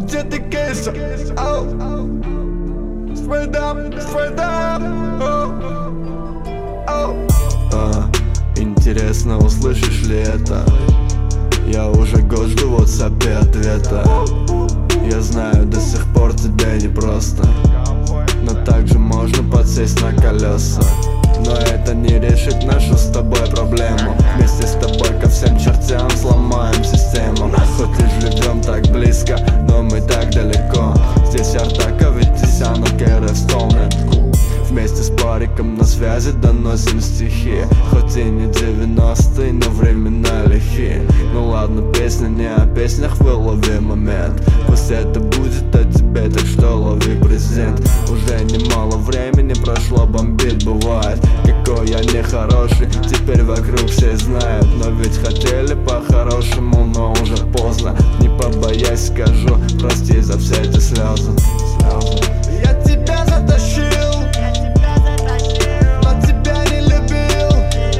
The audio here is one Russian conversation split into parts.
где ты, Кейса? Straight up, интересно, услышишь ли это? Я уже год жду в WhatsApp ответа. Я знаю, до сих пор тебе непросто, но также можно подсесть на колеса. Но это не решит нашу с тобой проблему. Вместе с тобой ко всем чертям сломаем систему. Хоть и живем так близко, но мы так далеко. Здесь Артака, ведь и Сяну Керевстоун. Вместе с париком на связи доносим стихи. Хоть и не 90-е, но времена лихие. Ну ладно, песня не о песнях, вылови момент. Пусть это будет о тебе, так что лови презент. Уже немало времени прошло, бомбит бывает. Какой я нехороший, теперь вокруг все знают. Но ведь хотели по-хорошему, но уже поздно. Не побоясь, скажу, прости за все эти слезы. Я тебя затащил, но тебя не любил.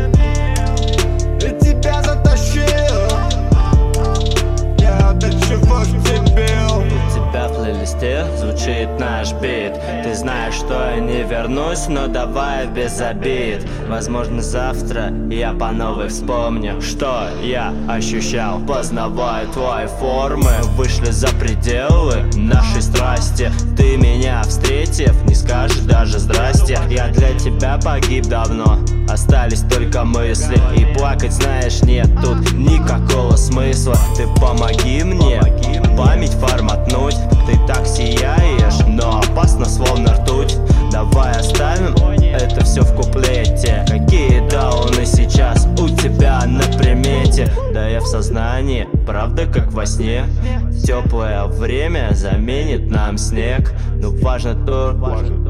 И тебя затащил я до чего ж дебил. У тебя в плейлисте звучит наш бит. Ты знаешь, что я не вернусь, но давай без обид. Возможно, завтра я по новой вспомню, что я ощущал, познавая твои формы. Вышли за пределы нашей страсти. Ты меня встретив, не скажешь даже здрасте. Я для тебя погиб давно, остались только мысли. И плакать, знаешь, нет тут никакого смысла. Ты помоги мне память форматнуть. Ты так сияешь, но опасно, словно ртуть. Давай оставим это все в куплете. Какие дауны сейчас у тебя на примете? Да я в сознании, правда как во сне. Теплое время заменит нам снег. Но важно то,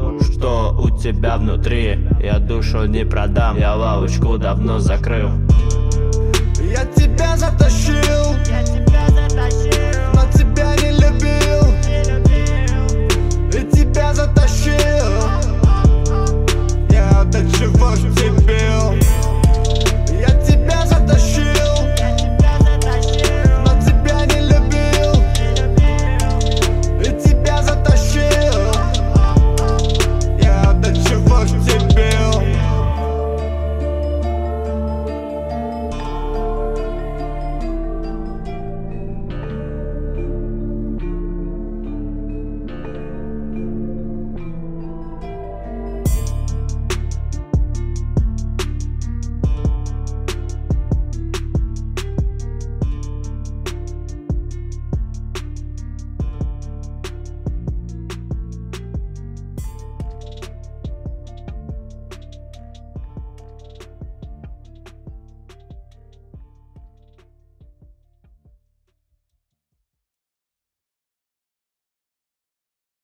что у тебя внутри. Я душу не продам, я лавочку давно закрыл.